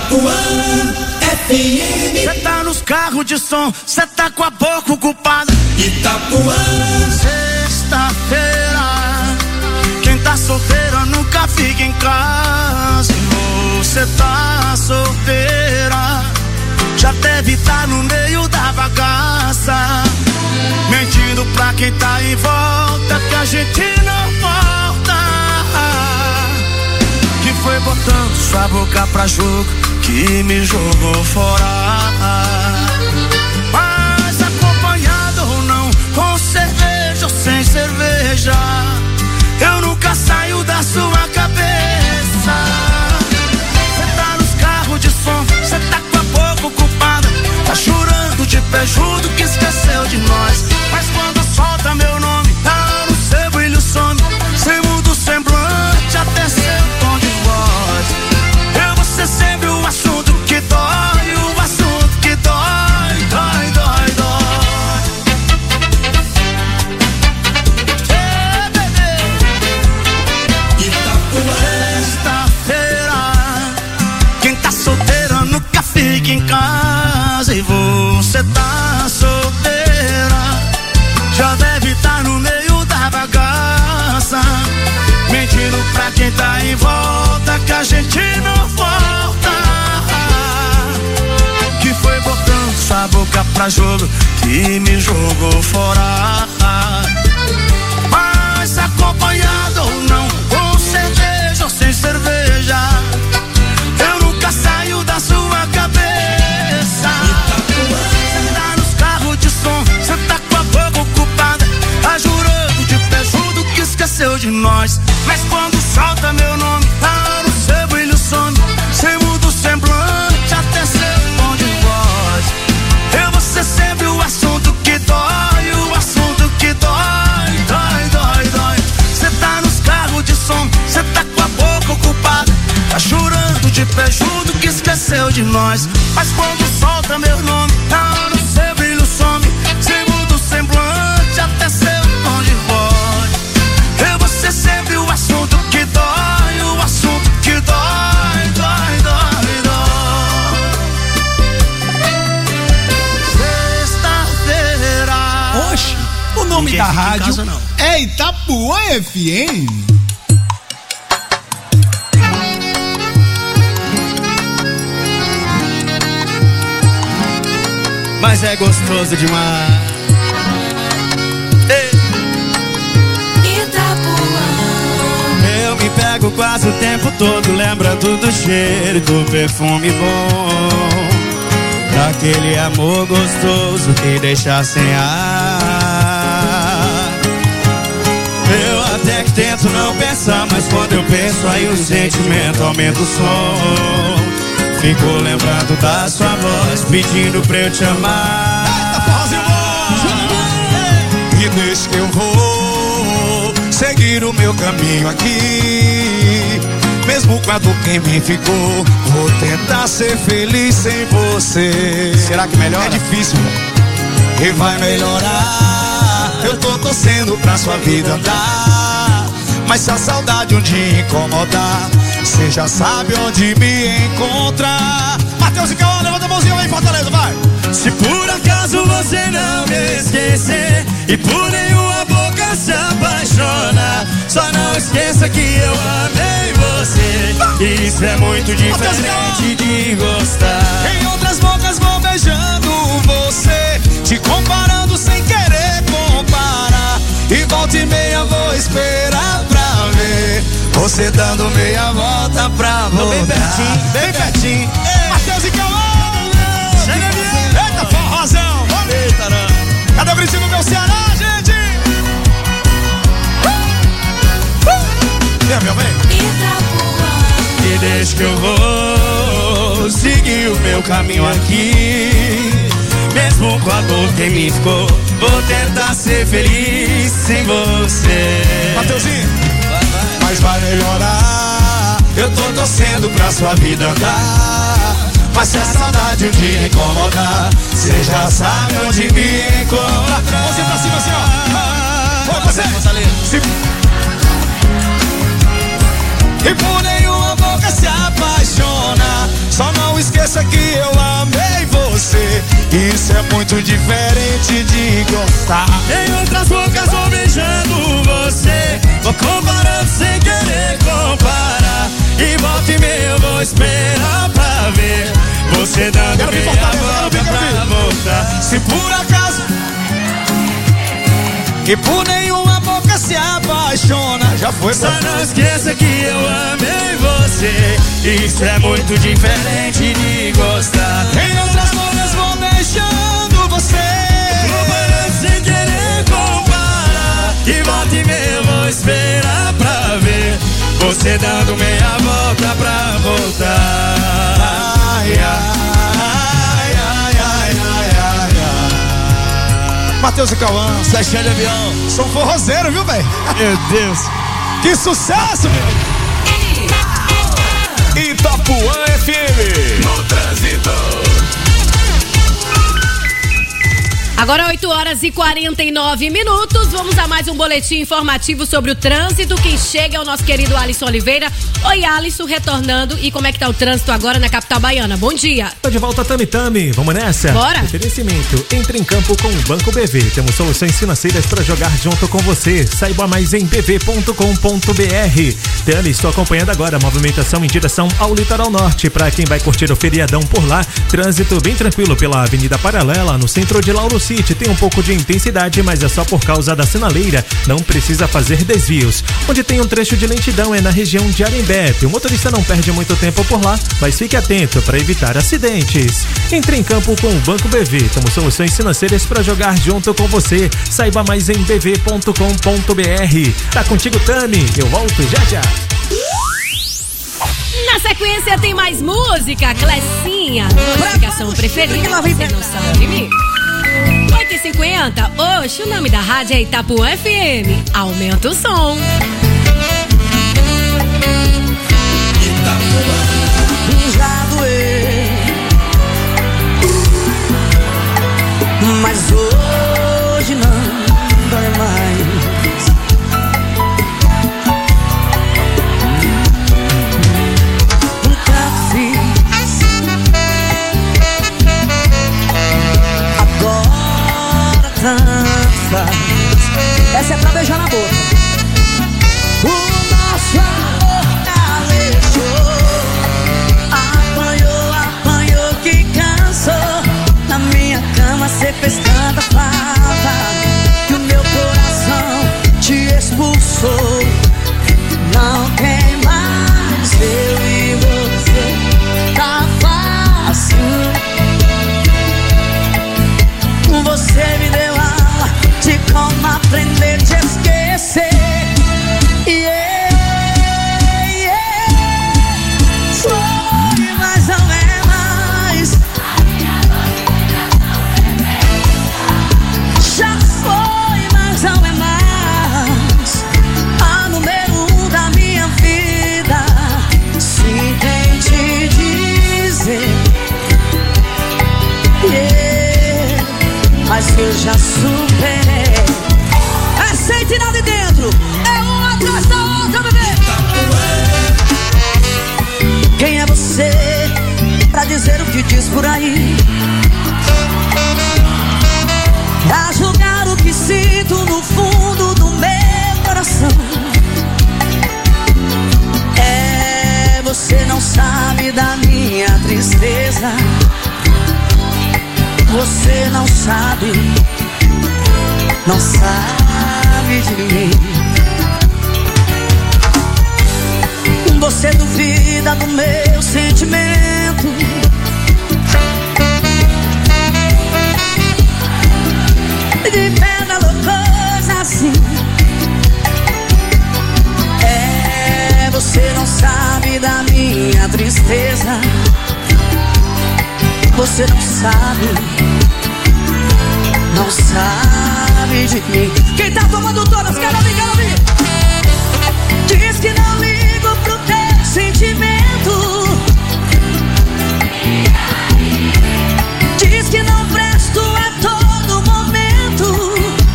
Itapuã FM. Cê tá nos carros de som, cê tá com a boca ocupada. Itapuã. Sexta-feira, quem tá solteira nunca fica em casa. Você tá solteira, já deve estar no meio da bagaça, mentindo pra quem tá em volta que a gente não volta. Que foi botando sua boca pra jogo que me jogou fora. Mas acompanhado ou não, com cerveja ou sem cerveja, eu nunca saio da sua cabeça. Cê tá nos carros de som, cê tá com a boca ocupada, tá chorando de pé junto que esqueceu de nós. Mas quando solta meu nome, tá no seu brilho some, cê muda o semblante até seu tom de voz. Eu vou ser sempre o assunto que dói, o assunto que dói, dói, dói, dói. Ei, bebê. Sexta-feira, quem tá solteira nunca fica em casa. E você tá solteira, já deve estar no meio da bagaça, mentindo pra quem tá em volta que a gente não volta. Que foi botando sua boca pra jogo que me jogou fora. Mas acompanhado ou não, com cerveja ou sem cerveja, eu nunca saio da sua cabeça. Cê tá nos carros de som, cê tá com a boca ocupada, tá jurando de pé junto que esqueceu de nós. Mas quando solta meu nome, tá no seu brilho some, cê muda o semblante até seu tom de voz. Eu vou ser sempre o assunto que dói, o assunto que dói, dói, dói, dói. Cê tá nos carros de som, cê tá com a boca ocupada, tá chorando de pé junto que esqueceu de nós. Mas quando solta meu nome, tá no seu brilho some, cê muda o semblante até seu tom de voz. Eu vou ser sempre o assunto que dói, o assunto que dói, dói, dói, dói. Sexta-feira. Oxe, o nome Ninguém da fica em rádio casa, não. é Itapuã FM. Mas é gostoso demais. Ei. Eu me pego quase o tempo todo lembrando do cheiro do perfume bom, daquele amor gostoso que deixa sem ar. Eu até que tento não pensar, mas quando eu penso aí o sentimento aumenta o som. Fico lembrando da sua voz pedindo pra eu te amar. E deixa que eu vou seguir o meu caminho aqui, mesmo quando quem me ficou, vou tentar ser feliz sem você. Será que melhora? É difícil, e vai melhorar. Eu tô torcendo pra sua vida andar, mas se a saudade um dia incomodar, cê já sabe onde me encontrar. Matheus e Cauã, levanta a mãozinha lá em Fortaleza, vai! Se por acaso você não me esquecer e por nenhuma boca se apaixonar, só não esqueça que eu amei você. Isso é muito diferente de gostar. Em outras bocas vou beijando você, te comparando sem querer comparar, e volta e meia vou esperar pra ver você dando meia volta pra voltar. Bem pertinho, bem pertinho. Matheus e Cauã! Chega ali! Eita, forrozão! Eita, não. Cadê o gritinho do meu Ceará, gente? Vem, meu bem! E deixa que eu vou seguir o meu caminho aqui, mesmo com a dor que me ficou, vou tentar ser feliz sem você. Mateuzinho! Mas vai melhorar. Eu tô torcendo pra sua vida andar, mas se a saudade um dia incomodar, cê já sabe onde me encontrar. Você pra cima assim, ó. Vai você! E por nenhuma boca se apaixona, só não esqueça que eu amei você. Isso é muito diferente de gostar. Em outras bocas vou beijando você, vou comparando sem querer comparar. E volta e meia eu vou esperar pra ver você dando meia volta pra voltar. Se por acaso que por nenhuma boca se apaixona, já foi. Só não esqueça que eu amei você. Isso é muito diferente de gostar. Em outras bocas vou beijando você, comparando sem querer comparar. E volta e meia eu vou esperar pra ver você dando meia volta pra voltar. ai, ai, ai, ai, ai, ai, ai. Matheus e Cauã, Seixão de avião. sou forrozeiro, viu, velho? Meu Deus. Que sucesso, meu! Itapuã FM. No trânsito. Agora 8h49. Vamos a mais um boletim informativo sobre o trânsito. Quem chega é o nosso querido Alisson Oliveira. Oi, Alisson, retornando. E como é que tá o trânsito agora na capital baiana? Bom dia. Tô de volta, Tami. Vamos nessa? Bora. Oferecimento. Entre em campo com o Banco BV. Temos soluções financeiras para jogar junto com você. Saiba mais em bv.com.br. Tami, estou acompanhando agora a movimentação em direção ao litoral norte. Para quem vai curtir o feriadão por lá, trânsito bem tranquilo pela Avenida Paralela, no centro de Lauro City. Tem um pouco de intensidade, mas é só por causa da sinaleira. Não precisa fazer desvios. Onde tem um trecho de lentidão é na região de Arembé. O motorista não perde muito tempo por lá, mas fique atento para evitar acidentes. Entre em campo com o Banco BV. Temos soluções financeiras para jogar junto com você. Saiba mais em bv.com.br. Tá contigo, Tami. Eu volto já já. Na sequência tem mais música, Clecinha, notificação preferida, você não sabe de mim. 8h50, oxe, o nome da rádio é Itapuã FM. Aumenta o som. Já doeu, mas hoje não dói mais. Nunca fiz, agora tanto faz. Essa é pra beijar na boca. O nosso amor calejou. Apanhou que cansou. Na minha cama cê fez tanta falta que o meu coração te expulsou. Não tem mais eu e você, tá fácil. Você me deu aula de como aprender a te esquecer. Foi, mas não é mais. Já foi, mas não é mais. A número 1 da minha vida. Se tem te dizer, mas eu já superei. Aceite lá de dentro. É uma atrás da outra, bebê. Quem é você pra dizer o que diz por aí? Pra julgar o que sinto no fundo do meu coração. É, você não sabe da minha tristeza. Você não sabe de mim. Você duvida do meu sentimento. De pena loucosa assim. É, você não sabe da minha tristeza. Você não sabe de mim. Quem tá tomando todas, quero ouvir. Diz que não ligo pro teu sentimento. Diz que não presto a todo momento.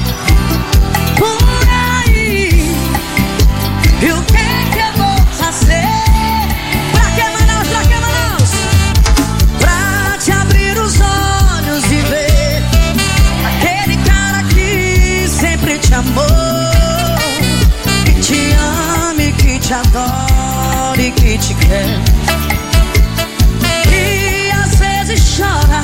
Por aí, e o que eu vou fazer? Pra que Manaus? adora e que te quer. E às vezes chora,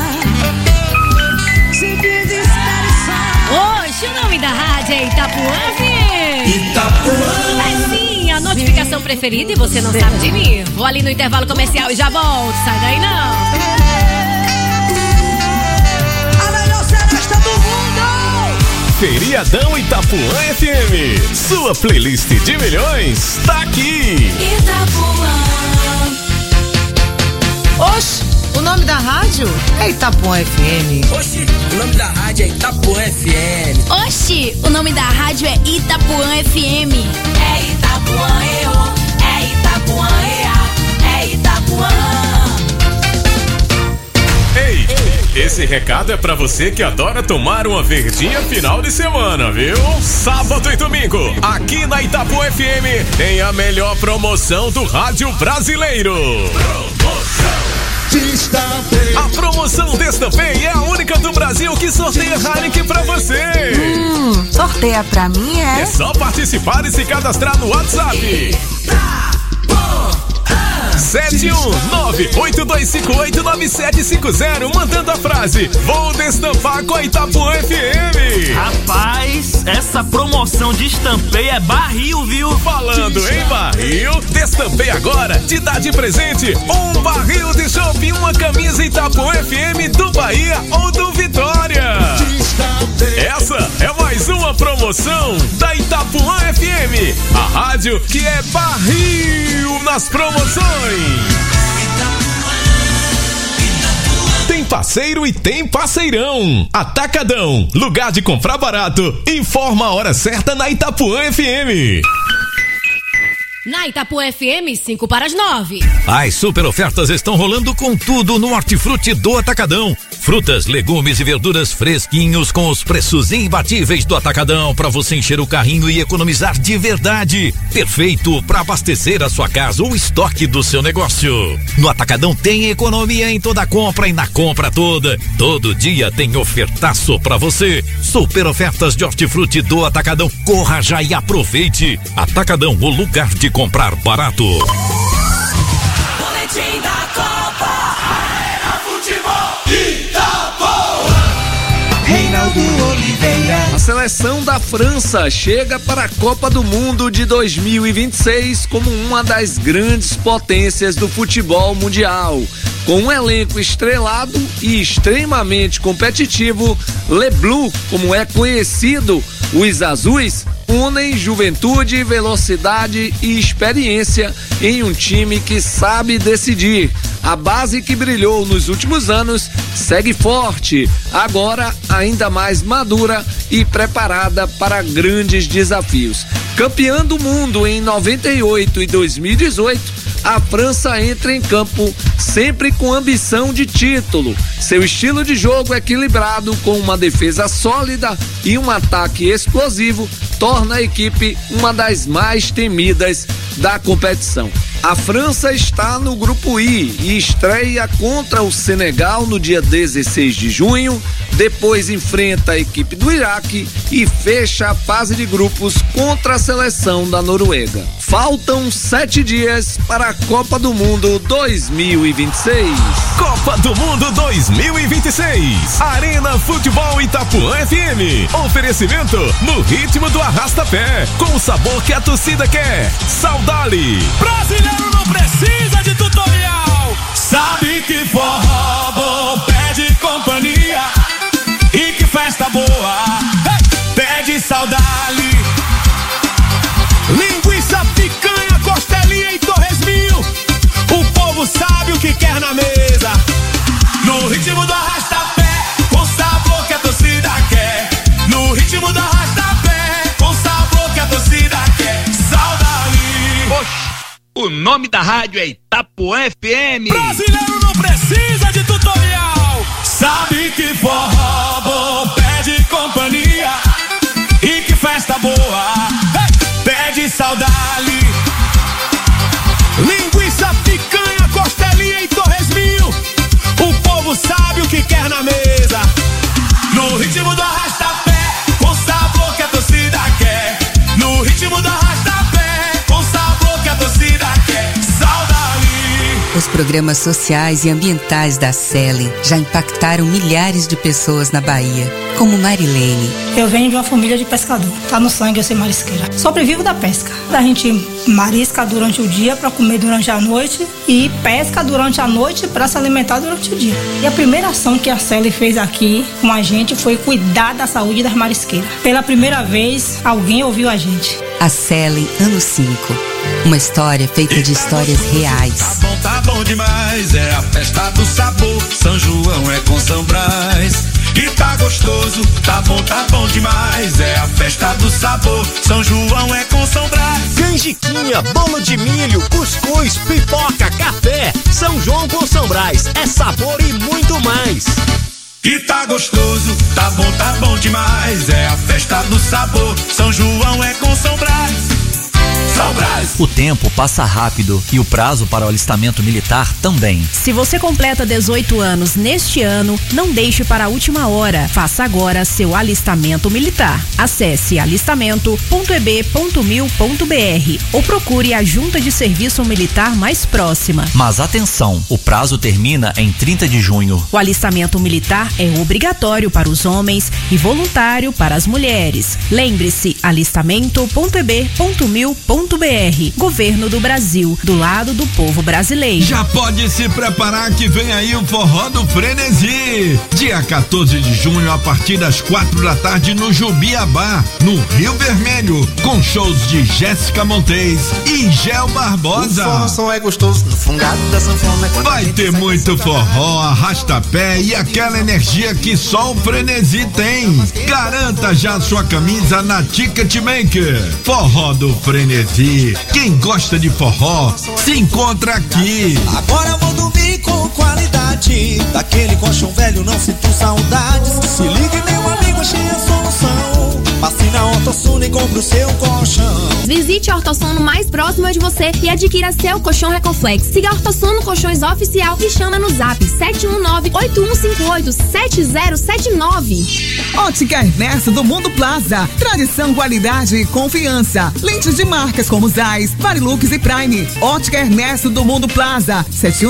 se desespera e sai. Hoje o nome da rádio é Itapuã FM. Itapuã. É sim, a notificação preferida e você não sabe de mim. Vou ali no intervalo comercial e já volto. Sai daí não. Feriadão Itapuã FM. Sua playlist de milhões tá aqui. Itapuã. Oxe, o nome da rádio é Itapuã FM. Oxi, o nome da rádio é Itapuã FM. Oxi, o nome da rádio é Itapuã FM. É Itapuã EO, é Itapuã EA, é Itapuã. Ei, esse recado é pra você que adora tomar uma verdinha final de semana, viu? Sábado e domingo, aqui na Itapuã FM, tem a melhor promoção do rádio brasileiro. A promoção Destampei é a única do Brasil que sorteia Heineken pra você. Sorteia pra mim É só participar e se cadastrar no WhatsApp. 71982589750, mandando a frase: vou destampar com a Itapuã FM. Rapaz, essa promoção de Destampei é barril, viu? Falando em barril, Destampei agora te dá de presente um barril de chopp e uma camisa Itapuã FM do Bahia ou do Vitória. Essa é mais uma promoção da Itapuã FM, a rádio que é barril nas promoções. Tem parceiro e tem parceirão. Atacadão, lugar de comprar barato. Informa a hora certa na Itapuã FM. Na Itapuã FM, 8:55. As super ofertas estão rolando com tudo no Hortifruti do Atacadão. Frutas, legumes e verduras fresquinhos com os preços imbatíveis do Atacadão para você encher o carrinho e economizar de verdade. Perfeito para abastecer a sua casa ou estoque do seu negócio. No Atacadão tem economia em toda compra e na compra toda. Todo dia tem ofertaço para você. Super ofertas de Hortifruti do Atacadão. Corra já e aproveite. Atacadão, o lugar de comprar barato. Boletim da Copa. Arena Futebol. Reinaldo Oliveira. A seleção da França chega para a Copa do Mundo de 2026 como uma das grandes potências do futebol mundial. Com um elenco estrelado e extremamente competitivo, Le Bleu, como é conhecido, os azuis unem juventude, velocidade e experiência em um time que sabe decidir. A base que brilhou nos últimos anos segue forte, agora ainda mais madura e preparada para grandes desafios. Campeã do mundo em 98 e 2018, a França entra em campo sempre com ambição de título. Seu estilo de jogo equilibrado, com uma defesa sólida e um ataque explosivo, torna a equipe uma das mais temidas da competição. A França está no grupo I e estreia contra o Senegal no dia 16 de junho, depois enfrenta a equipe do Iraque e fecha a fase de grupos contra a seleção da Noruega. Faltam 7 dias para a Copa do Mundo 2026. Copa do Mundo 2026. Arena Futebol Itapuã FM. Oferecimento no ritmo do arrasta-pé, com o sabor que a torcida quer. Saudade. Brasileiro não precisa de tutorial. Sabe que forró bom pede companhia. E que festa boa pede saudade. Linguiça, picanha, costelinha e torresminho. O povo sabe o que quer na mesa. No ritmo do arrasta-pé, com sabor que a torcida quer. No ritmo do arrasta-pé, com sabor que a torcida quer. Saudade. O nome da rádio é Itapuã FM. Brasileiro não precisa de tutorial. Sabe que forró bom pede companhia. E que festa boa pede saudade. Linguiça, picanha, costelinha e torresminho. O povo sabe o que quer na mesa. No ritmo do arrasta-pé, com sabor que a torcida quer. No ritmo do arrasta-pé, com sabor que a torcida programas sociais e ambientais da Selen já impactaram milhares de pessoas na Bahia, como Marilene. Eu venho de uma família de pescador. Tá no sangue eu ser marisqueira. Sobrevivo da pesca. A gente marisca durante o dia para comer durante a noite e pesca durante a noite para se alimentar durante o dia. E a primeira ação que a Selen fez aqui com a gente foi cuidar da saúde das marisqueiras. Pela primeira vez, alguém ouviu a gente. A Selen, ano 5. Uma história feita de histórias reais. Tá bom demais, é a festa do sabor. São João é com São Brás. E tá gostoso, tá bom demais. É a festa do sabor. São João é com São Brás. Canjiquinha, bolo de milho, cuscuz, pipoca, café. São João com São Brás. É sabor e muito mais. E tá gostoso, tá bom demais. É a festa do sabor. São João é com São Brás. São Brás. O tempo passa rápido e o prazo para o alistamento militar também. Se você completa 18 anos neste ano, não deixe para a última hora. Faça agora seu alistamento militar. Acesse alistamento.eb.mil.br ou procure a Junta de Serviço Militar mais próxima. Mas atenção, o prazo termina em 30 de junho. O alistamento militar é obrigatório para os homens e voluntário para as mulheres. Lembre-se, alistamento.eb.mil.br. Governo do Brasil, do lado do povo brasileiro. Já pode se preparar que vem aí o Forró do Frenesi. Dia 14 de junho, a partir das 4 da tarde, no Jubiabá, no Rio Vermelho, com shows de Jéssica Montes e Gel Barbosa. O som é gostoso, no fungado da sanfona. Vai ter muito forró, arrasta-pé e aquela energia que só o Frenesi tem. Garanta já sua camisa na Ticketmaker. Forró do Frenesi. Quem gosta de forró se encontra aqui. Agora eu vou dormir com qualidade. Daquele colchão velho não sinto saudades. Se ligue, meu amigo, achei a solução. Passe na Ortosono e compre o seu colchão. Visite a Ortosono mais próxima de você e adquira seu colchão Recoflex. Siga a Ortosono Colchões Oficial e chama no zap 719-8158-7079. Ótica Ernesto do Mundo Plaza. Tradição, qualidade e confiança. Lentes de marcas como Zeiss, Varilux e Prime. Ótica Ernesto do Mundo Plaza.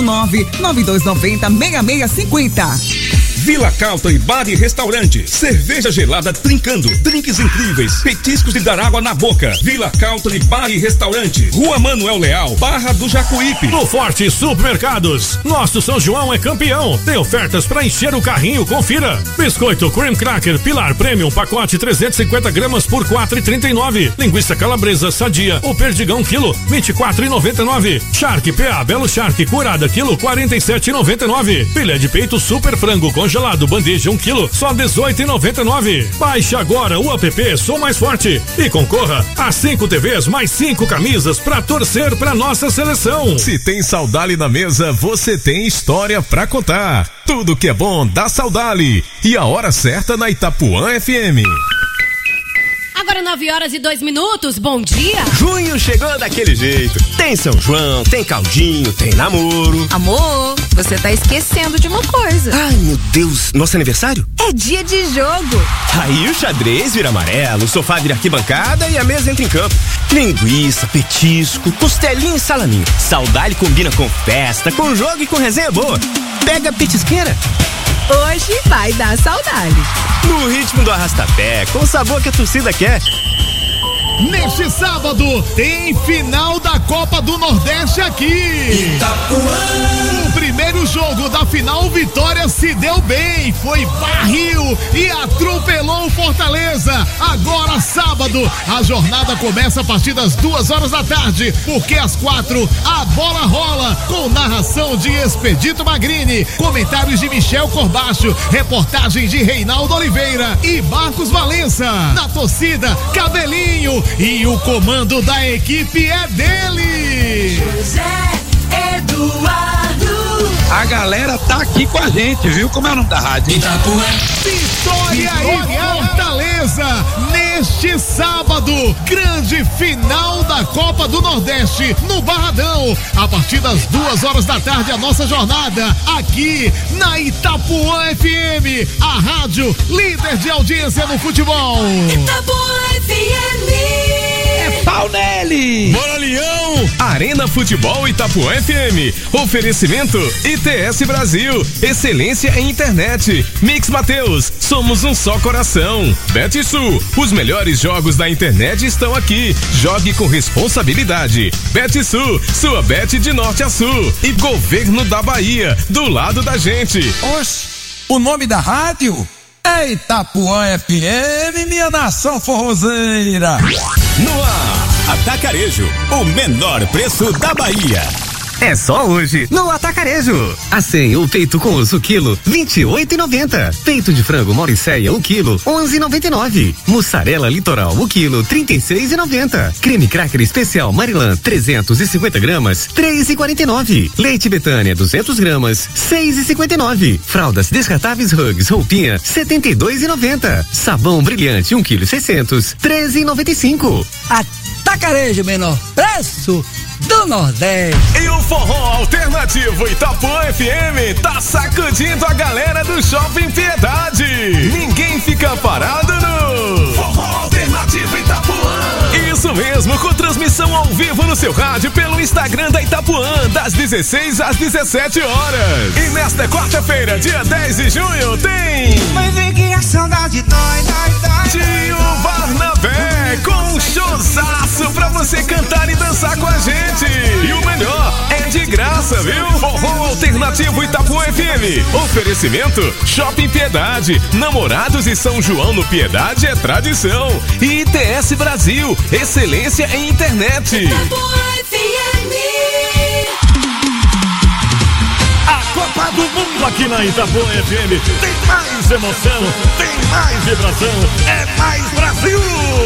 719-9290-6650. Vila Carlton Bar e Restaurante. Cerveja gelada trincando. Drinks incríveis. Petiscos de dar água na boca. Vila Carlton Bar e Restaurante. Rua Manuel Leal, Barra do Jacuípe. No Forte Supermercados. Nosso São João é campeão. Tem ofertas para encher o carrinho. Confira. Biscoito Cream Cracker Pilar Premium, pacote 350 gramas por 4,39. Linguiça calabresa sadia ou perdigão quilo 24,99. Shark PA Belo Shark curada quilo 47,99. Filé de peito super frango congelado bandeja 1 quilo só 18,99. Baixe agora o app Sou Mais Forte e concorra a 5 TVs mais 5 camisas para torcer para nossa seleção. Se tem Saudali na mesa, você tem história pra contar. Tudo que é bom dá Saudali. E a hora certa na Itapuã FM. Agora 9h02. Bom dia. Junho chegou daquele jeito. Tem São João, tem caldinho, tem namoro. Amor, você tá esquecendo de uma coisa. Ai, meu Deus, nosso aniversário? É dia de jogo. Aí o xadrez vira amarelo, o sofá vira arquibancada e a mesa entra em campo. Linguiça, petisco, costelinha e salaminho. Saudade combina com festa, com jogo e com resenha boa. Pega a petisqueira. Hoje vai dar saudade. No ritmo do arrastapé, com o sabor que a torcida quer. Neste sábado tem final da Copa do Nordeste aqui. Itapuã. O primeiro jogo da final, Vitória se deu bem, foi barril e atropelou o Fortaleza. Agora sábado, a jornada começa a partir das 2h da tarde, porque às 4 a bola rola com narração de Expedito Magrini, comentários de Michel Corbacho, reportagem de Reinaldo Oliveira e Marcos Valença. Na torcida, Cabelinho. E o comando da equipe é dele, José Eduardo. A galera tá aqui com a gente, viu? Como é o nome da rádio? Itapuã. Vitória e Fortaleza, neste sábado, grande final da Copa do Nordeste, no Barradão, a partir das 2h da tarde, a nossa jornada, aqui na Itapuã FM, a rádio líder de audiência no futebol. Itapuã FM. É Pau nele! Bora, Leão! Arena Futebol Itapuã FM. Oferecimento ITS Brasil. Excelência em internet. Mix Mateus. Somos um só coração. BetSul. Os melhores jogos da internet estão aqui. Jogue com responsabilidade. BetSul. Sua bet de norte a sul. E Governo da Bahia. Do lado da gente. Oxe, o nome da rádio é Itapuã FM, minha nação forrozeira. No ar, Atacarejo, o menor preço da Bahia. É só hoje, no Atacarejo. Assim, o peito com osso quilo, R$28,90. Peito de frango Mauricéia, o quilo, R$11,99. Mussarela Litoral, o quilo, R$36,90. Creme cracker especial Marilã, 350 gramas, R$3,49. Leite Betânia, 200 gramas, R$6,59. Fraldas descartáveis Hugs, roupinha, R$72,90. Sabão brilhante, 1,6 kg, R$13,95. Atacarejo, menor preço do Nordeste. E o forró alternativo Itapuã FM tá sacudindo a galera do Shopping Piedade. Ninguém fica parado no Forró Alternativo Itapuã. Isso mesmo, com transmissão ao vivo no seu rádio pelo Instagram da Itapuã, das 16 às 17 horas. E nesta quarta-feira, dia 10 de junho, tem... Vai ver que a saudade dói, dói, dói. Tio Barnabé, com um showzaço pra você cantar e dançar com a gente. E o melhor, é de graça, viu? Forró Alternativo Itapuã FM. Oferecimento Shopping Piedade. Namorados e São João no Piedade é tradição. E ITS Brasil, excelência em internet. Itapuã FM. A Copa do Mundo aqui na Itapuã FM. Tem mais emoção, tem mais vibração, é mais Brasil!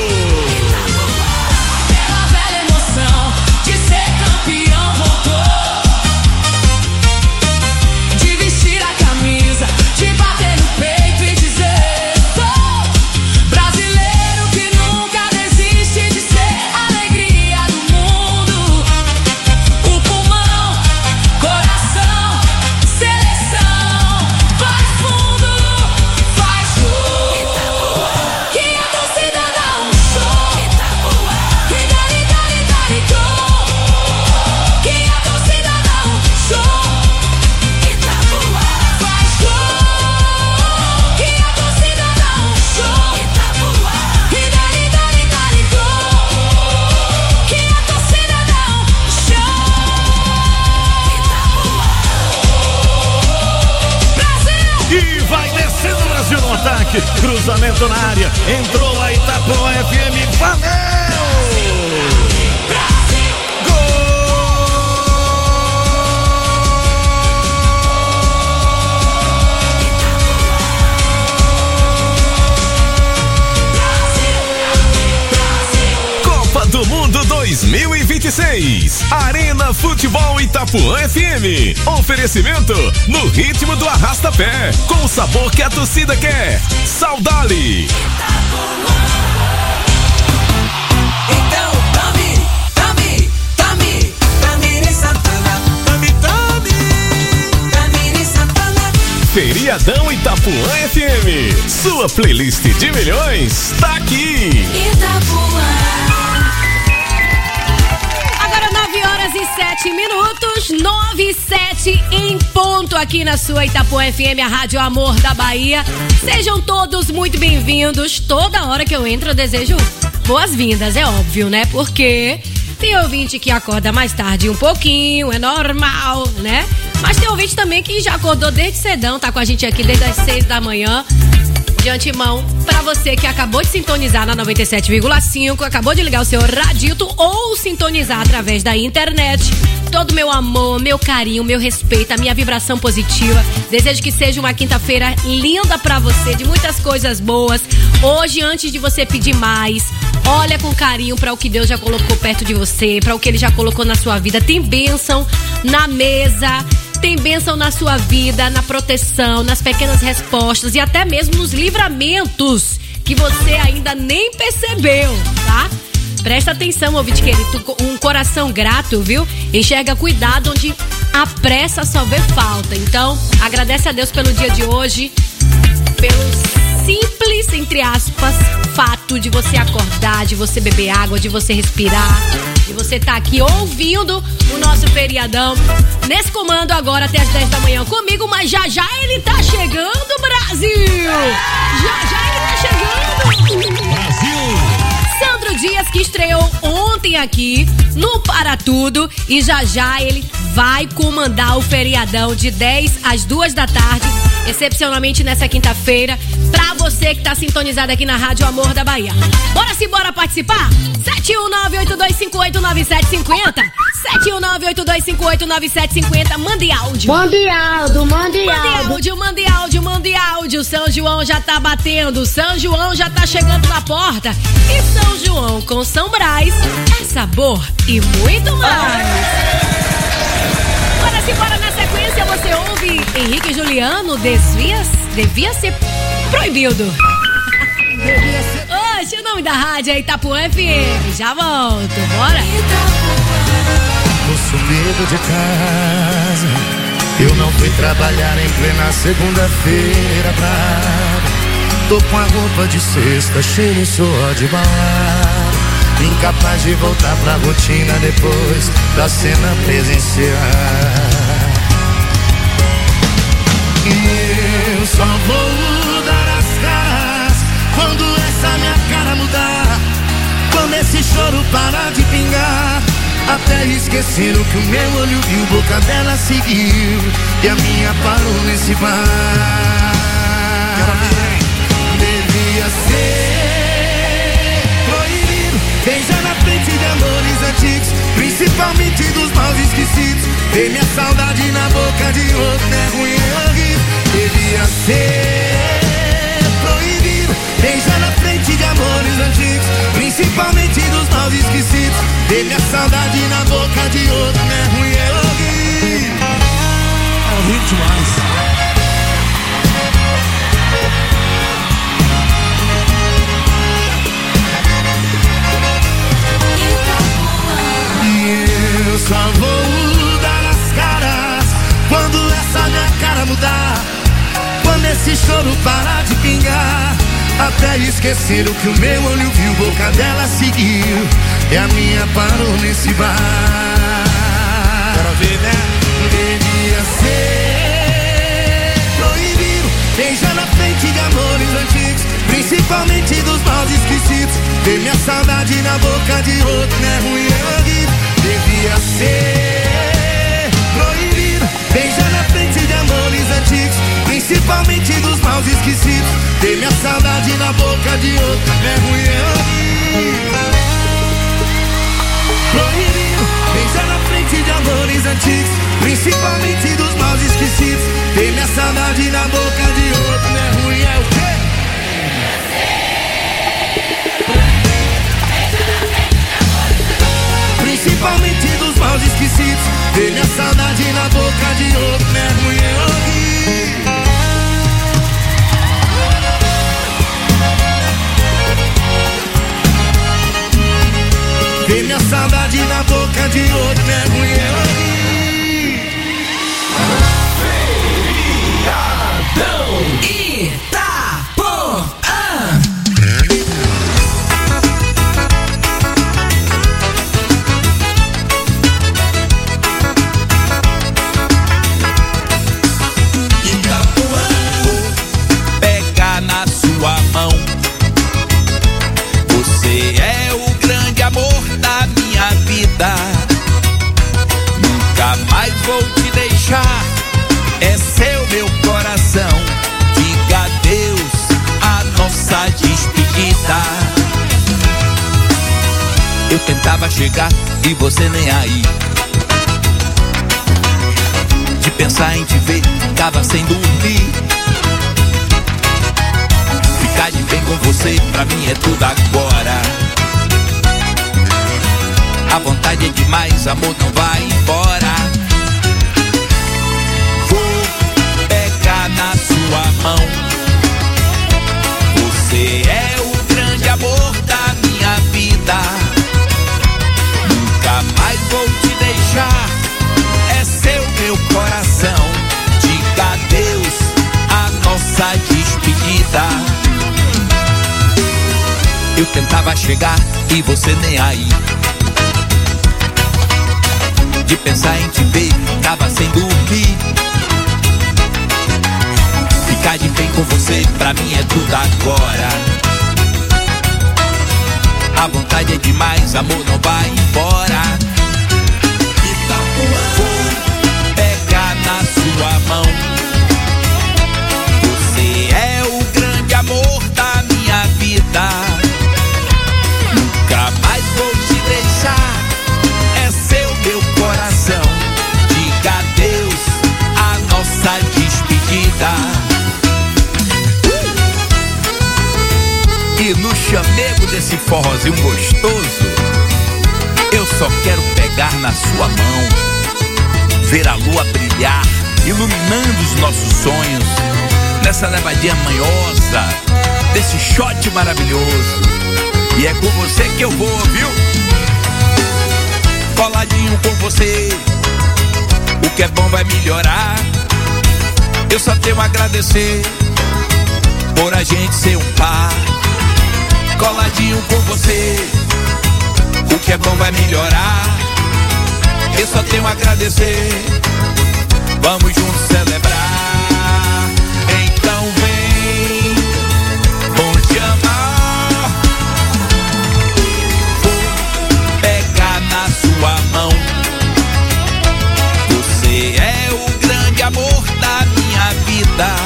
Cruzamento na área, entrou a Itapuã FM, valeu! Copa do Mundo 2026. Arena Futebol Itapuã FM. Oferecimento no ritmo do arrasta-pé, com o sabor que a torcida quer. Saudade. Então, Tamiri Santana. Tamiri Santana. Feriadão Itapuã FM. Sua playlist de milhões tá aqui. Itapuã. Agora 9h07, 9h07 em ponto aqui na sua Itapuã FM, a Rádio Amor da Bahia. Sejam todos muito bem-vindos. Toda hora que eu entro eu desejo boas-vindas, é óbvio, né? Porque tem ouvinte que acorda mais tarde um pouquinho, é normal, né? Mas tem ouvinte também que já acordou desde cedão, tá com a gente aqui desde as 6 da manhã. De antemão, pra você que acabou de sintonizar na 97,5, acabou de ligar o seu radito ou sintonizar através da internet, todo meu amor, meu carinho, meu respeito, a minha vibração positiva. Desejo que seja uma quinta-feira linda pra você, de muitas coisas boas. Hoje, antes de você pedir mais, olha com carinho pra o que Deus já colocou perto de você, pra o que Ele já colocou na sua vida. Tem bênção na mesa. Tem bênção na sua vida, na proteção, nas pequenas respostas e até mesmo nos livramentos que você ainda nem percebeu, tá? Presta atenção, ouvinte querido, um coração grato, viu? Enxerga cuidado onde a pressa só vê falta. Então, agradece a Deus pelo dia de hoje, pelos simples, entre aspas, fato de você acordar, de você beber água, de você respirar, de você estar aqui ouvindo o nosso feriadão. Nesse comando agora até as 10 da manhã comigo, mas já já ele tá chegando, Brasil! Já já ele tá chegando! Brasil! Sandro Dias, que estreou ontem aqui no Para Tudo, e já já ele vai comandar o feriadão de 10 às 2 da tarde, excepcionalmente nessa quinta-feira, pra você que tá sintonizado aqui na Rádio Amor da Bahia. Bora participar? 71982589750. 71982589750. Mande áudio. Mande áudio. São João já tá batendo, São João já tá chegando na porta. E São João com São Brás é sabor e muito mais. Bora na sequência você ouve Henrique e Juliano, devia ser proibido. Hoje o nome da rádio é Itapuã FM. Já volto, bora. Tô sumido de casa, eu não fui trabalhar em plena segunda-feira brava. Tô com a roupa de sexta, cheio de suor de balada, incapaz de voltar pra rotina depois da cena presencial. E eu só vou dar as caras quando essa minha cara mudar, quando esse choro parar de pingar, até esquecer o que o meu olho viu, boca dela seguiu e a minha parou nesse bar. Devia ser proibido beijar na frente de amores antigos, principalmente dos maus esquecidos. Ver minha saudade na boca de outro é ruim, é horrível. Devia ser proibido beijar na frente de amores antigos, principalmente dos maus esquecidos. Ver minha saudade na boca de outro é ruim, é horrível. É horrível demais. Eu só vou dar as caras quando essa minha cara mudar, quando esse choro parar de pingar, até esquecer o que o meu olho viu, boca dela seguiu e a minha parou nesse bar. Quero ver, né? Devia ser proibido beijar na frente de amores antigos, principalmente dos maus esquecidos. Ver minha saudade na boca de outro não é ruim, é horrível. Devia ser proibido beijar na frente de amores antigos, principalmente dos maus esquecidos. Ver minha saudade na boca de outro não é ruim, é horrível. Proibido beijar na frente de amores antigos, principalmente dos maus esquecidos. Ver minha saudade na boca de outro não é ruim, é o quê? Principalmente dos maus esquecidos. Ver minha saudade na boca de outro não é ruim, é horrível. Ver minha saudade na boca de outro não é ruim, é horrível. Itapuã. Nunca mais vou te deixar, é seu meu coração. Diga adeus a nossa despedida. Eu tentava chegar e você nem aí. De pensar em te ver, ficava sem dormir. Ficar de bem com você, pra mim é tudo agora. A vontade é demais, amor, não vai embora. Vou pegar na sua mão. Você é o grande amor da minha vida. Nunca mais vou te deixar, é seu meu coração. Diga adeus a nossa despedida. Eu tentava chegar e você nem aí. De pensar em te ver, tava sem dormir. Ficar de bem com você, pra mim é tudo agora. A vontade é demais, amor, não vai embora. Vou pegar na sua mão. Você é o grande amor da minha vida. Nunca mais vou te deixar. É seu meu coração. Diga adeus a nossa despedida. E no chamego desse forrozinho gostoso, eu só quero pegar na sua mão, ver a lua brilhar, iluminando os nossos sonhos, nessa levadinha manhosa, desse shot maravilhoso. E é com você que eu vou, viu? Coladinho com você, o que é bom vai melhorar. Eu só tenho a agradecer por a gente ser um par. Coladinho com você, o que é bom vai melhorar. Eu só tenho a agradecer. Vamos juntos celebrar. Então vem, vou te amar. Vou pegar na sua mão. Você é o grande amor da minha vida.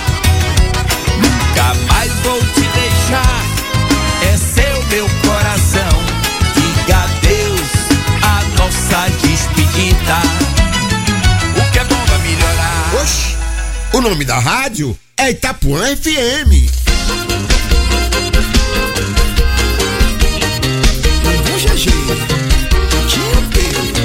Nunca mais vou te deixar. É seu meu coração. Diga adeus a nossa despedida. O que é bom vai melhorar. Oxi, o nome da rádio é Itapuã FM. O GG, tinha o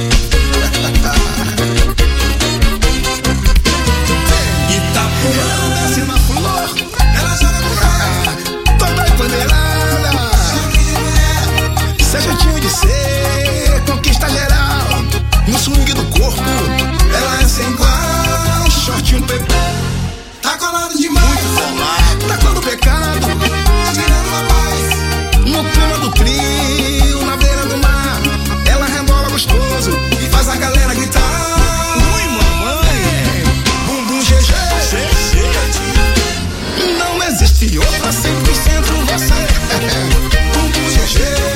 Itapuã desce na flor, ela joga no ar, toda empoderada. Seja tinha de ser, conquista geral. No swing do corpo, ela é sem igual. Shortinho PP, tá colado demais. Tá colado o pecado, tirando a paz. No clima do trio, na beira do mar, ela rebola gostoso e faz a galera gritar. Ui, mamãe, bumbum GG. Não existe outra 100% você. Bumbum GG.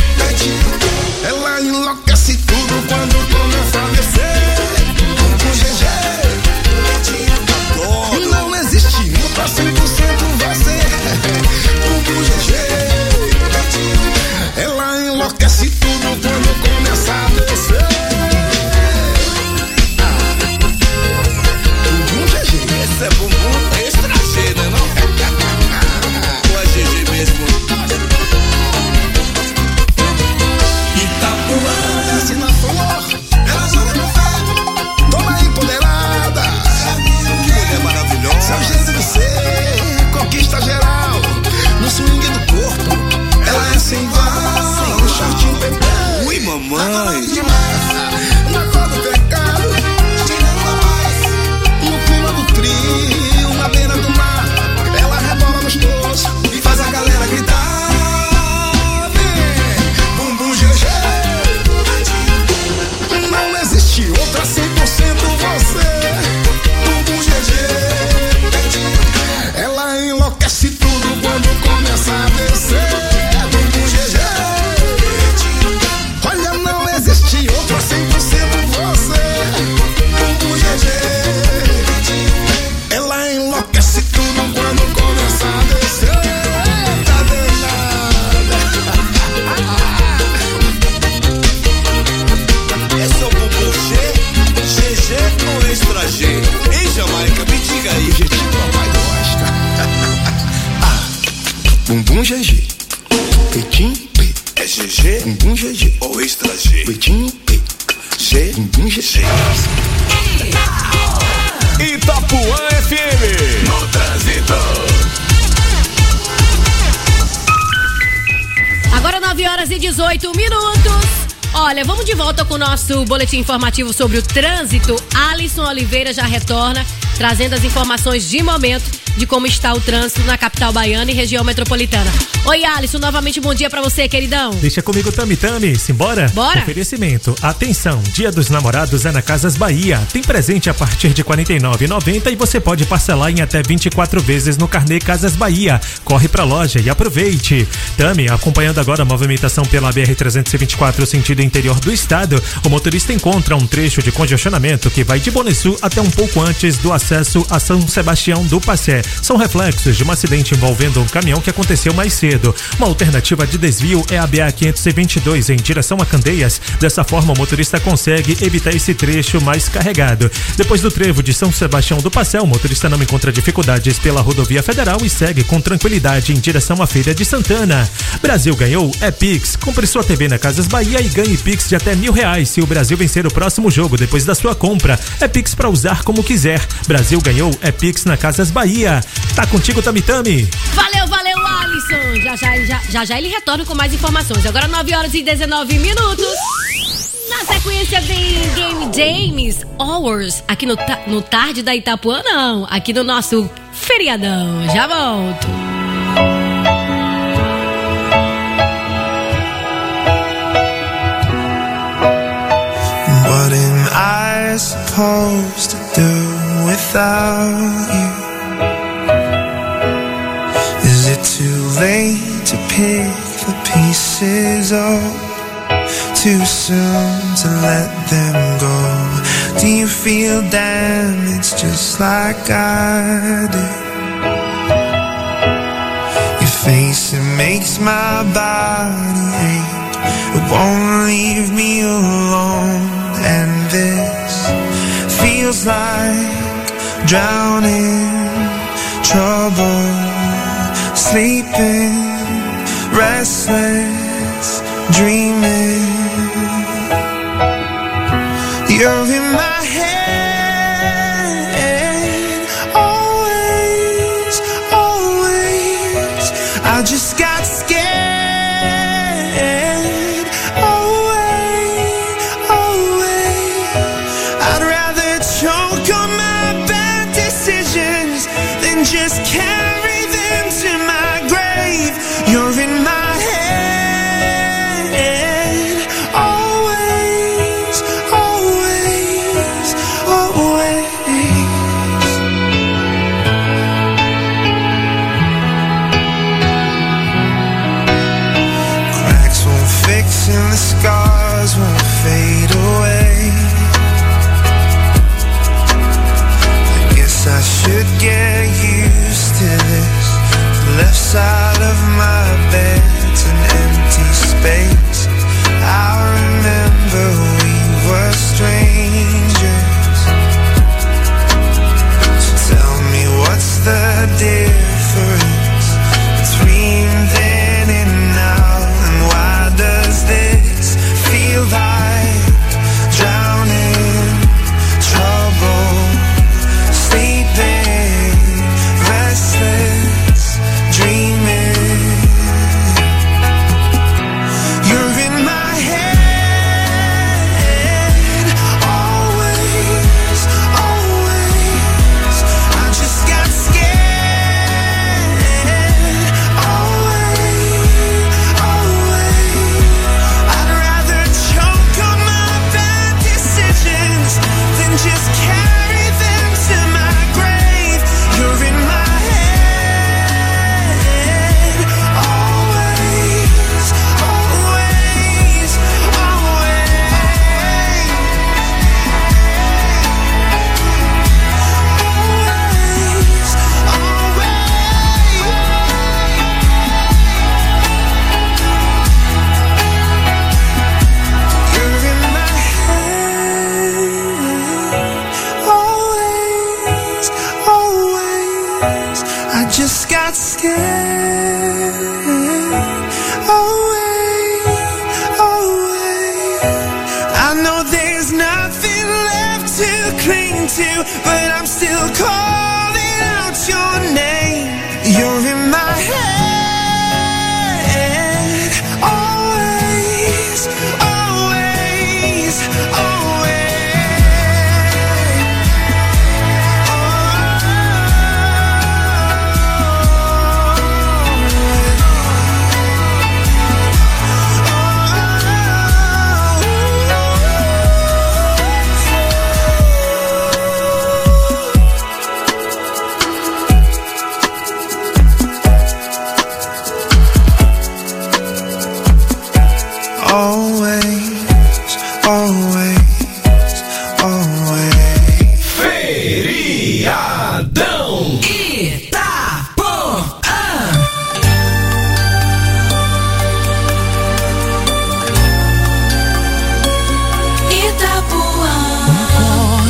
Ela enlouquece tudo quando começa a descer. Bumbum GG. Não existe outra 100% você. Bumbum GG. Ela enlouquece tudo quando começa a descer. Bumbum GG. Esse é bumbum extra G, né não? Ou é GG mesmo? Itapuã desce na flor, ela joga no ferro, toma empoderada. Que mulher maravilhosa. Seu jeito de ser, conquista geral. No swing do corpo, ela é sem igual. Shortinho PP. Ui, mamãe. Na cor do pecado, tirando a paz. No clima do trio, na beira do mar, ela rebola gostoso e faz a galera gritar. Vem, bumbum GG. Não existe outra 100% você. Bumbum GG. Ela enlouquece tudo quando começa a descer. Bumbum GG. Olha, não existe outra 100% você. Bumbum GG. Ela enlouquece tudo quando começa a descer. Tá esse é o bumbum G, GG ou extra G? Hein, Jamaica? Me diga aí. Jeitinho papai gosta. Bumbum GG, peitinho P. É GG, bumbum GG ou extra G? Peitinho P, G, bumbum GG. Itapuã FM. No trânsito. Agora 9h18. Olha, vamos de volta com o nosso boletim informativo sobre o trânsito. Alisson Oliveira já retorna trazendo as informações de momento de como está o trânsito na capital baiana e região metropolitana. Oi, Alisson, novamente bom dia pra você, queridão. Deixa comigo, Tami, simbora? Bora. Oferecimento, atenção, Dia dos Namorados é na Casas Bahia. Tem presente a partir de R$ 49,90 e você pode parcelar em até 24 vezes no carnê Casas Bahia. Corre pra loja e aproveite. Tami, acompanhando agora a movimentação pela BR-324 sentido interior do estado, o motorista encontra um trecho de congestionamento que vai de Boneçu até um pouco antes do acesso a São Sebastião do Passé. São reflexos de um acidente envolvendo um caminhão que aconteceu mais cedo. Uma alternativa de desvio é a BA-522 em direção a Candeias. Dessa forma, o motorista consegue evitar esse trecho mais carregado. Depois do trevo de São Sebastião do Passé, o motorista não encontra dificuldades pela rodovia federal e segue com tranquilidade em direção à Feira de Santana. Brasil ganhou é Pix. Compre sua TV na Casas Bahia e ganhe Pix de até R$1.000 se o Brasil vencer o próximo jogo depois da sua compra. É Pix pra usar como quiser. Brasil ganhou é Pix na Casas Bahia. Tá contigo, Tami. Valeu, Alisson. Já ele retorna com mais informações. Agora 9h19. Na sequência vem Game James Hours, aqui no Tarde da Itapuã, não. Aqui no nosso feriadão. Já volto. What am I supposed to do without you? Is it too late to pick the pieces up? Too soon to let them go? Do you feel damaged just like I do? Your face, it makes my body ache. It won't leave me alone. And this feels like drowning, trouble, sleeping, restless, dreaming. You're in my head, always, always. I just got scared, away, away. I'd rather choke on my bad decisions than just carry them to my grave. You're in my head, always, always, always. Cracks won't fix and the scars won't fade away. I guess I should get used to this. The left side of my bed's an empty space. I remember we were strangers. So tell me what's the difference between then and now? And why does this feel like drowning, trouble, sleeping, restless, dreaming? You're in my head, always, always. I just got scared, away, away. I'd rather choke on my bad decisions than just carry them to my grave. You're in my head, always, always, you're in my head, always, always. I just got scared, away, away. I know there's nothing left to cling to, but I'm still calling out your name. You're in my head, always, always, always. Oh,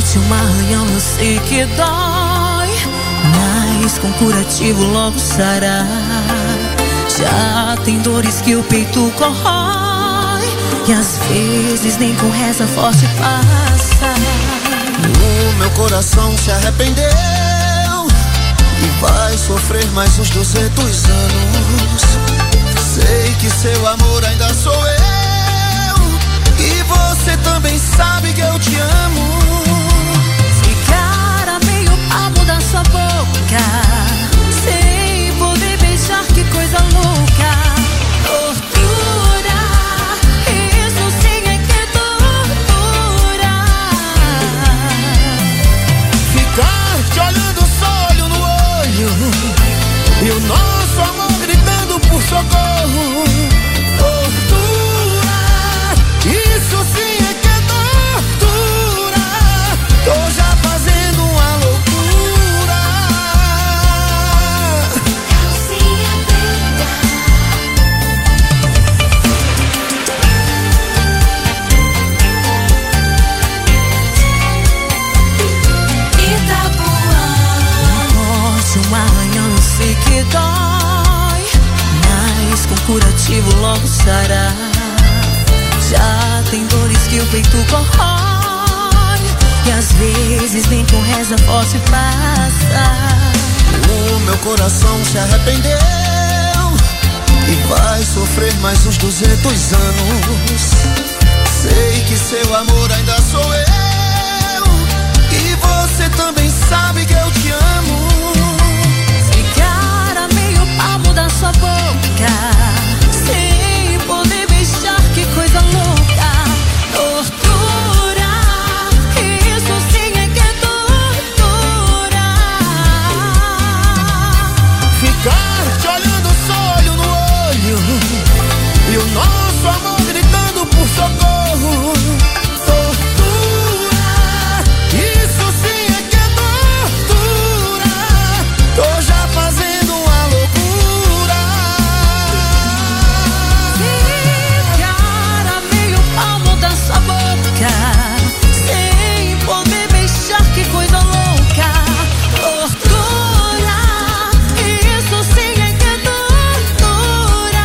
Morte, um arranhão, eu sei que dói, mas com curativo logo sará. Já tem dores que o peito corrói, e às vezes nem com reza forte passa. O meu coração se arrependeu e vai sofrer mais uns 200 anos. Sei que seu amor ainda sou eu, e você também sabe que eu te amo. Ficar a meio palmo da sua boca, sem poder beijar, que coisa louca. Tortura, isso sim é que é tortura. Ficar te olhando só olho no olho, e o nosso amor gritando por socorro. Tortura, isso sim é que é tortura. Tô já fazendo uma loucura. Itapuã. Morte, um arranhão, eu sei que dói, mas com curativo logo sará. Já tem dores que o peito corrói, e às vezes nem com reza forte passa. O meu coração se arrependeu e vai sofrer mais uns 200 anos. Sei que seu amor ainda sou eu, e você também sabe que eu te amo. Ficar a meio palmo da sua boca, sem poder beijar, que coisa louca. Tortura, isso sim é que é tortura. Ficar te olhando só olho no olho, e o nosso amor gritando por socorro. Tortura, isso sim é que é tortura. Tô já fazendo uma loucura. Ficar a meio palmo da sua boca, sem poder beijar, que coisa louca. Tortura, isso sim é que é tortura.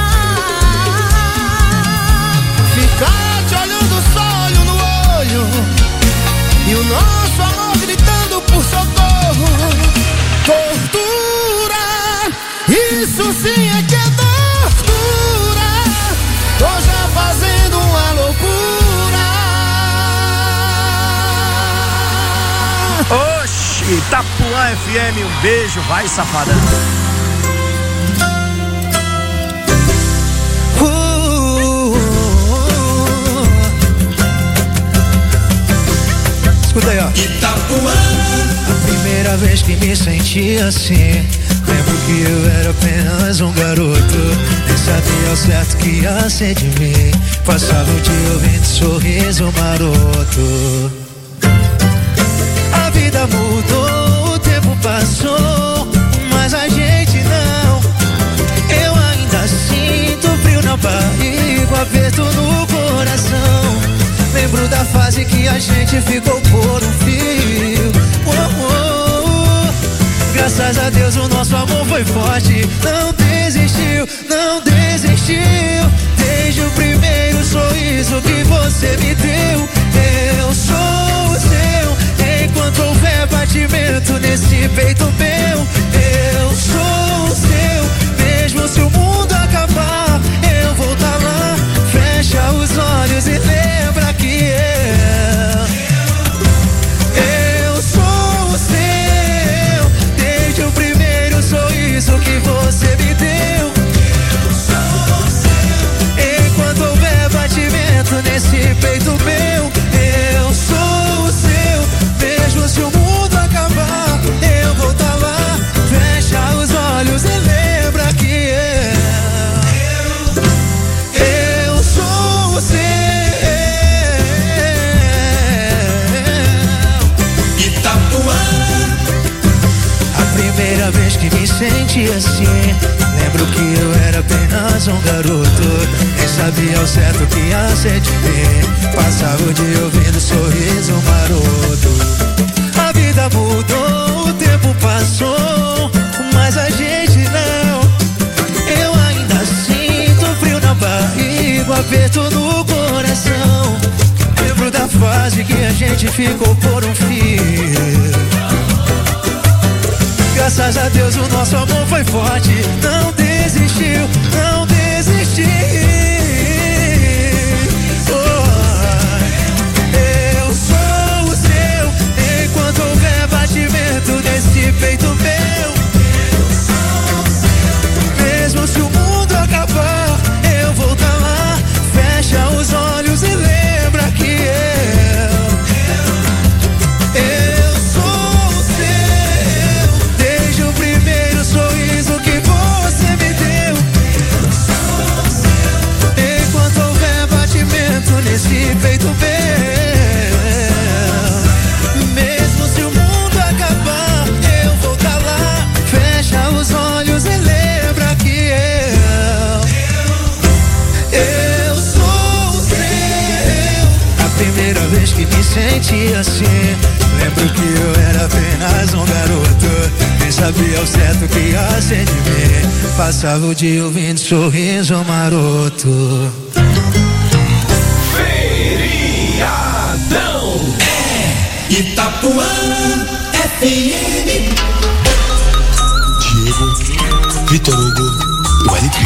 Ficar te olhando só olho no olho, e o nosso amor gritando por socorro. Tortura, isso sim é que é tortura. Tô já fazendo uma loucura. Oxi, Itapuã FM, um beijo, vai safadão. Escuta aí, ó. Itapuã. A primeira vez que me senti assim, lembro que eu era apenas um garoto. Nem sabia ao certo que ia ser de mim. Passava o dia ouvindo sorriso maroto. A vida mudou, o tempo passou, mas a gente não. Eu ainda sinto frio na barriga, aperto no coração. Lembro da fase que a gente ficou por um fio. Graças a Deus o nosso amor foi forte. Não desistiu, não desistiu. Desde o primeiro sorriso que você me deu. Eu sou o seu, enquanto houver batimento nesse peito meu. Eu sou o seu, mesmo se o mundo acabar, eu vou tá lá. Fecha os olhos e lembra que eu sou o seu, desde o primeiro sorriso que você me deu. Eu sou o seu, enquanto houver batimento nesse peito meu. Eu sou o seu, mesmo se o mundo acabar, eu vou tá lá. Fecha os olhos e lembra que eu sou o seu. Itapuã. A primeira vez que me senti assim, lembro que eu era apenas um garoto. Nem sabia ao certo o que ia ser de mim. Passava o dia ouvindo sorriso maroto. vida mudou, o tempo passou, mas a gente não. Eu ainda sinto frio na barriga, aperto no coração. Lembro da fase que a gente ficou por um fio. Graças a Deus o nosso amor foi forte, não desistiu, não desistiu. Eu sou o seu, enquanto houver batimento desse peito meu. Mesmo se o mundo acabar, eu vou estar lá. Fecha os olhos e lembra que eu sou o seu, desde o primeiro sorriso que você me deu. Enquanto houver batimento nesse peito meu, mesmo se o mundo acabar, eu vou estar lá. Fecha os olhos e lembra que eu sou o seu. A primeira vez que me senti assim, lembro que eu era apenas um garoto, nem sabia ao certo que ia ser de mim. Passava o dia ouvindo sorriso maroto. Feriadão é Itapuã FM. Diego, Vitor Hugo, o LP.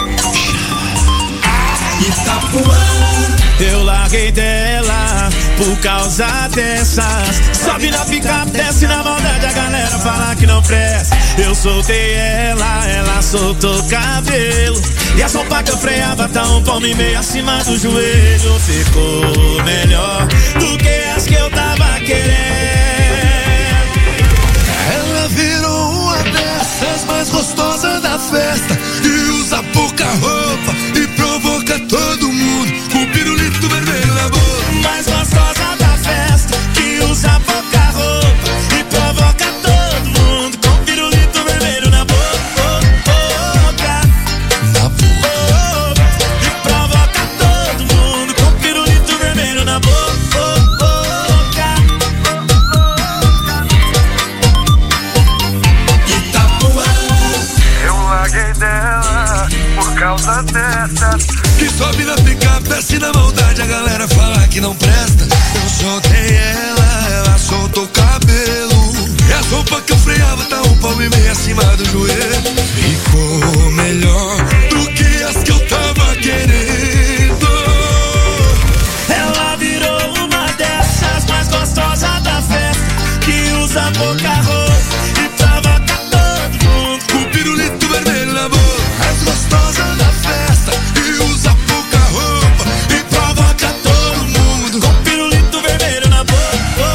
Itapuã. Eu larguei dela por causa dessas. Sobe na picape, desce na maldade, a galera fala que não presta. Eu soltei ela, ela soltou o cabelo, e a sopa que eu freava tá um palmo e meio acima do joelho. Ficou melhor do que as que eu tava querendo. Ela virou uma dessas mais gostosas da festa, e usa pouca roupa e provoca todo mundo com pirulito vermelho na boca. Mais gostosa da festa, que usa pouca roupa e provoca todo mundo com pirulito vermelho na boca. Na boca. E provoca todo mundo com pirulito vermelho na boca. Itapuã. Eu larguei dela por causa dessas. Que sobe na picape, desce na maldade, a galera fala que não presta. Eu soltei ela, ela soltou o cabelo, e a roupa que eu freava tá um palmo e meio acima do joelho. Ficou melhor do que as que eu tava querendo. Ela virou uma dessas mais gostosas da festa, que usa pouca roupa e provoca todo mundo com pirulito vermelho na boca. Mais gostosa da festa, e usa pouca roupa e provoca todo mundo com pirulito vermelho na boca.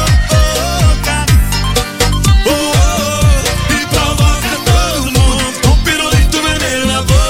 E provoca todo mundo com pirulito vermelho na boca.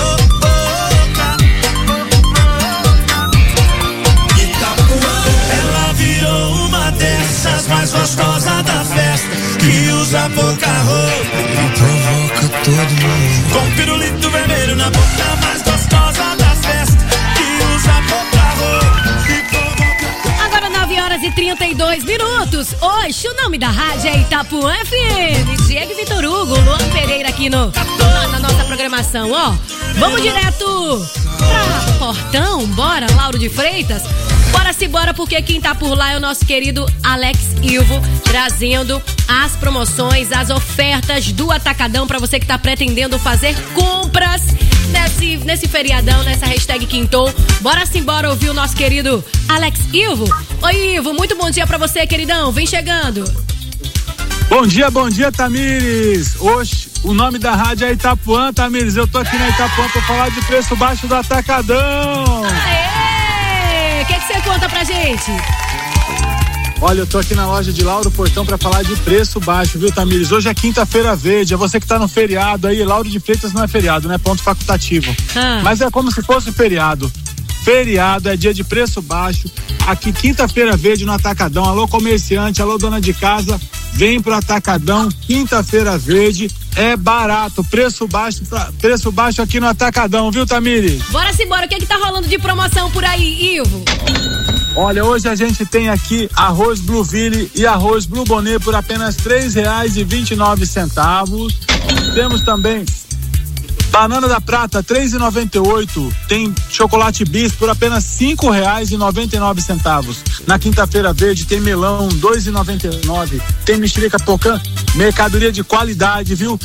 Ela virou uma dessas mais gostosas da festa, que usa pouca roupa e provoca todo mundo com pirulito vermelho na boca. Mais gostosa da festa, que usa pouca roupa e provoca. Agora 9h32. Hoje o nome da rádio é Itapuã FM. Diego e Vitor Hugo, Luan Pereira aqui na nossa programação, ó. Vamos direto pra Portão, bora, Lauro de Freitas. Bora porque quem tá por lá é o nosso querido Alex Ilvo, trazendo as promoções, as ofertas do Atacadão pra você que tá pretendendo fazer compras nesse feriadão, nessa hashtag Quintou. Bora ouvir o nosso querido Alex Ilvo. Oi, Ilvo, muito bom dia pra você, queridão. Vem chegando. Bom dia, Tamires. Hoje, o nome da rádio é Itapuã, Tamires. Eu tô aqui na Itapuã pra falar de preço baixo do Atacadão. Aê! O que você conta pra gente? Olha, eu tô aqui na loja de Lauro Portão pra falar de preço baixo, viu, Tamires? Hoje é quinta-feira verde, é você que tá no feriado aí. Lauro de Freitas não é feriado, né? Ponto facultativo. Mas é como se fosse feriado. Feriado é dia de preço baixo. Aqui, quinta-feira verde no Atacadão. Alô, comerciante, alô, dona de casa. Vem pro Atacadão, quinta-feira verde. É barato, preço baixo aqui no Atacadão, viu, Tamires? Bora, o que tá rolando de promoção por aí, Ivo? Olha, hoje a gente tem aqui arroz Blueville e arroz Blue Bonnet por apenas R$3,29. Temos também banana da prata, R$3,98. Tem chocolate bis por apenas R$5,99. Na quinta-feira verde tem melão, R$2,99. Tem mexerica pocã, mercadoria de qualidade, viu?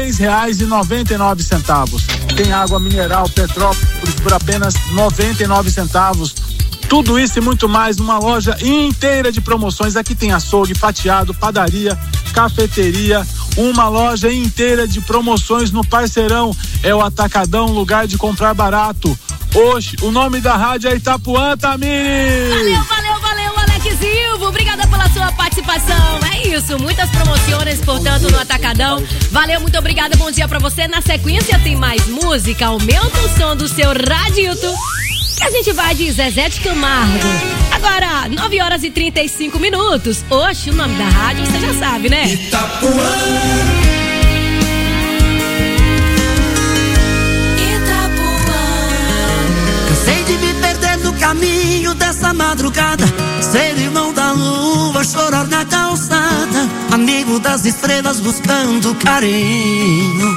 R$3,99. Tem água mineral Petrópolis por apenas 99 centavos. Tudo isso e muito mais numa loja inteira de promoções. Aqui tem açougue, fatiado, padaria, cafeteria, uma loja inteira de promoções no Parceirão. É o Atacadão, lugar de comprar barato. Hoje, o nome da rádio é Itapuã, Tamires. Valeu, Alex Silva. Obrigada pela sua participação. É isso, muitas promoções, portanto, no Atacadão. Valeu, muito obrigada, bom dia pra você. Na sequência tem mais música. Aumenta o som do seu radito. A gente vai de Zezé de Camargo. Agora, 9h35. Oxe, o nome da rádio você já sabe, né? Itapuã. Cansei de me perder no caminho dessa madrugada, ser irmão da lua, chorar na calçada, amigo das estrelas buscando carinho.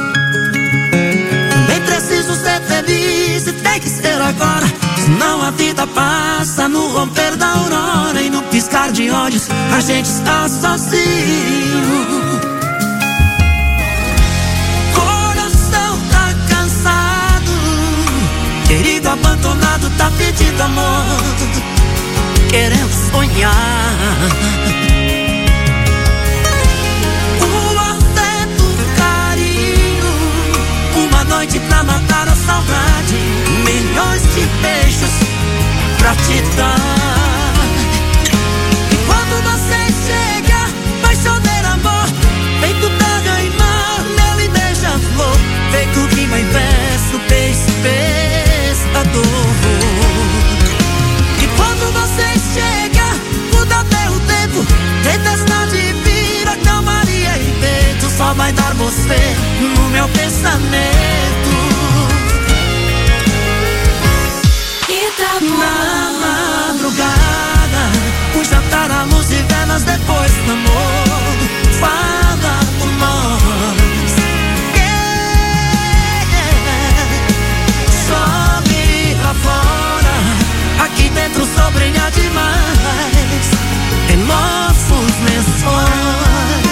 Também preciso ser feliz e tem que ser agora, senão a vida passa no romper da aurora e no piscar de olhos a gente está sozinho. Coração tá cansado, querido abandonado tá pedindo amor, querendo sonhar. Noite pra matar a saudade, milhões de beijos pra te dar. E quando você chega, vai chover amor, feito praga e mar, mel e beija-flor, feito rima e verso, peixe pescador. E quando você chega, muda até o tempo, tempestade vira calmaria e peito, só vai dar você no meu pensamento. Na madrugada, o jantar, a luz e velas, depois do amor, fala por nós. Chove lá fora, aqui dentro o sol brilha demais em nossos lençóis.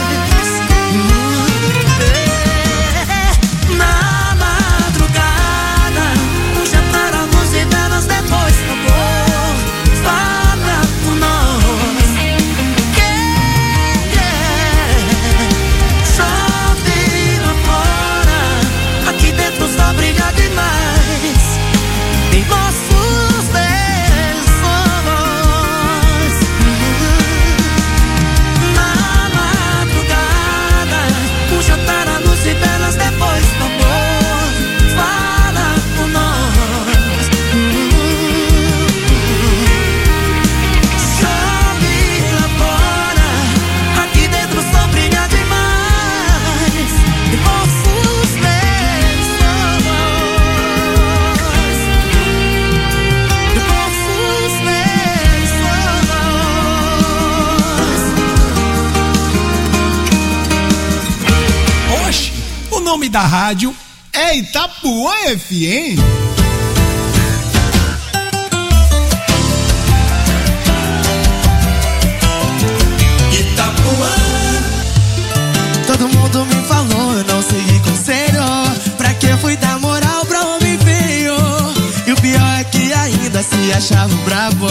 O nome da rádio é Itapuã FM. Itapuã. Todo mundo me falou, eu não segui conselho. Pra que fui dar moral pra homem feio? E o pior é que ainda se achava brabão.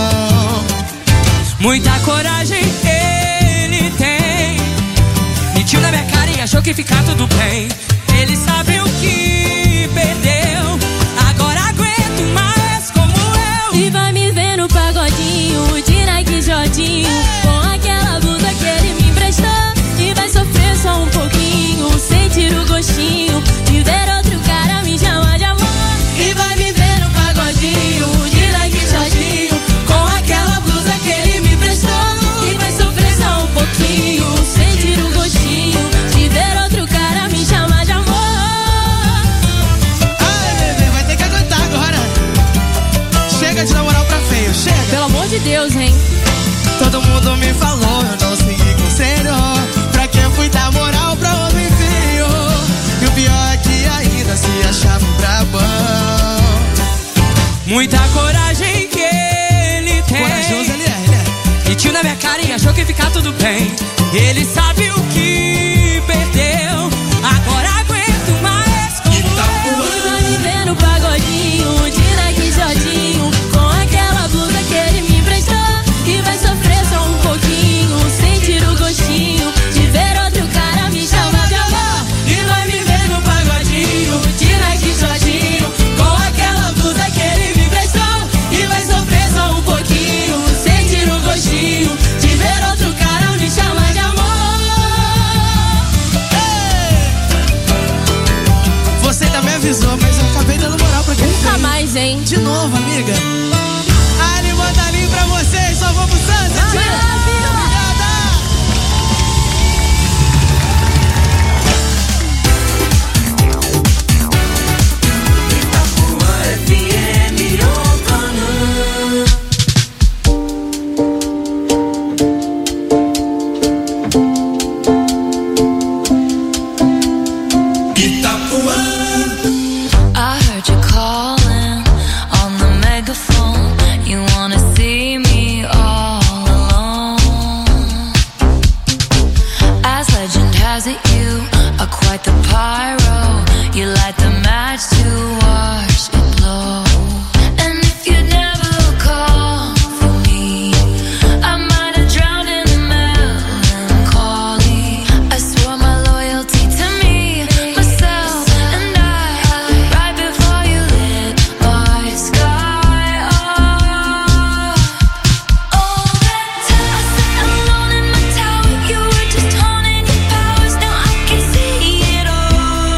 Muita coragem ele tem, mentiu na minha cara e achou que fica tudo bem. Ele sabe o que perdeu, agora aguento mais como eu. E vai me ver no pagodinho de Nike Jordinho, com aquela blusa que ele me emprestou. E vai sofrer só um pouquinho, sentir o gostinho de ver outro cara me chamar de amor. E vai me ver no pagodinho de Nike Jordinho, com aquela blusa que ele me emprestou. E vai sofrer só um pouquinho, sentir o gostinho de ver outro cara me chamar de amor. Ai, bebê, de Deus, hein? Todo mundo me falou, eu não segui conselho. Pra que eu fui dar moral pra outro enfio? E o pior é que ainda se achava um brabão. Muita coragem que ele tem. Corajoso ele é. Mentiu na minha cara e achou que ia ficar tudo bem. Ele sabe o que perdeu. Agora aguento mais como E vai me ver no pagodinho, de Nike Jodinho, com aquela blusa que ele me emprestou. E vai sofrer só um pouquinho, sentir o gostinho de ver outro cara me chamar de amor. E vai me ver no pagodinho, de Nike Jodinho, com aquela blusa que ele me emprestou. E vai sofrer só um pouquinho, sentir o gostinho de ver outro cara me chamar de amor. Você também avisou, mas eu acabei dando moral pra quem Nunca fez. mais, hein? De novo, amiga. Ali, mandalinho pra vocês, só vamos pro Sunset. Obrigada. I heard you calling on the megaphone. You wanna see me all alone. As legend has it, you are quite the pyro. You light the match to watch it blow. And if you never call for me, I might have drowned in melancholy. I swore my loyalty to me, myself, and I. Right before you lit my sky up. All that time I sat alone in my tower, you were just honing your powers. Now I can see it all.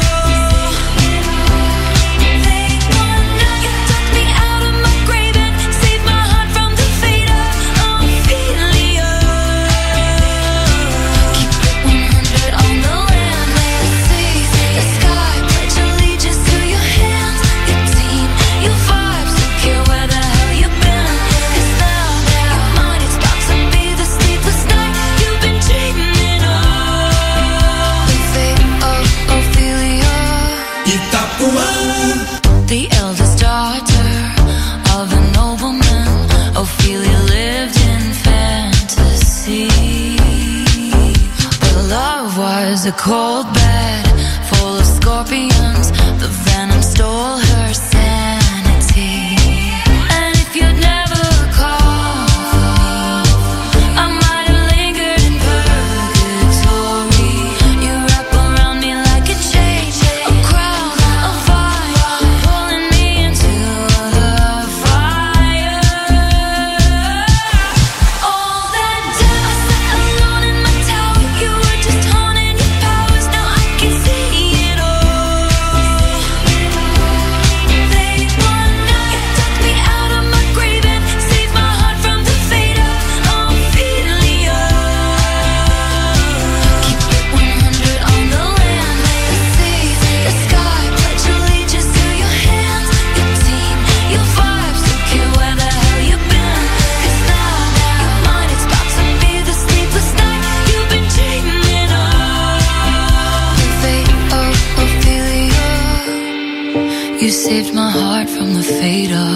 They want you took me out of my grave and saved my heart from the fate of Ophelia. Keep it 100 on the land, lay the sea, the sky. Pledge allegiance to your hands, your team, your vibes. Don't care where the hell you've been. 'Cause now your mind is about to be the sleepless night you've been dreaming of. The fate of Ophelia. The eldest daughter of a nobleman, Ophelia lived in fantasy. But love was a cold bed full of scorpions. The venom stole her sanity. And if you'd never called for me, I might have lingered in purgatory. You wrap around me like a chain, a crown, a fire, pulling me into the fire. All that time I sat alone in my tower, you were just honing your powers. Now I can see it all. They want you took me out of my grave and saved my heart from the fate of Ophelia. Keep it 100 on the land, lay the sea, the sky. Pledge allegiance to your hands, your team, your vibes. Don't care where the hell you've been. 'Cause now your mind is about to be the sleepless night you've been dreaming of. The fate of Ophelia. You saved my heart from the fate of